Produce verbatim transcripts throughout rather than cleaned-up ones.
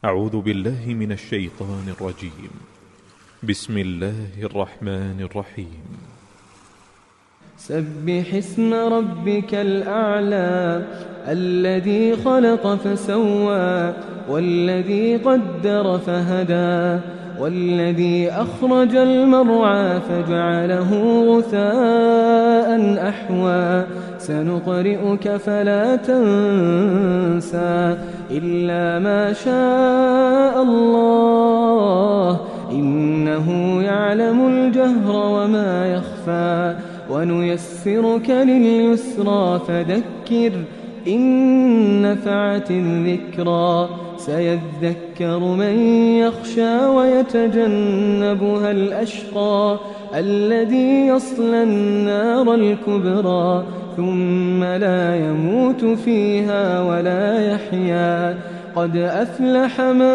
أعوذ بالله من الشيطان الرجيم. بسم الله الرحمن الرحيم. سبح اسم ربك الأعلى الذي خلق فسوى والذي قدر فهدى والذي أخرج المرعى فجعله غثاء أحوى سنقرئك فلا تنسى إلا ما شاء الله إنه يعلم الجهر وما يخفى ونيسرك لليسرى فذكر إن نفعت الذكرى سيذكر من يخشى ويتجنبها الأشقى الذي يصلى النار الكبرى ثم لا يموت فيها ولا يحيا قد أفلح من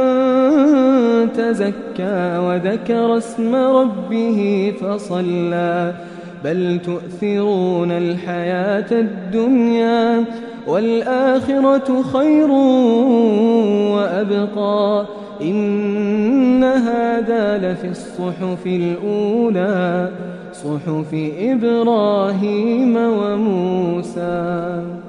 تزكى وذكر اسم ربه فصلى بل تؤثرون الحياة الدنيا والآخرة خير وأبقى إن هذا لفي الصحف الأولى صحف إبراهيم وموسى.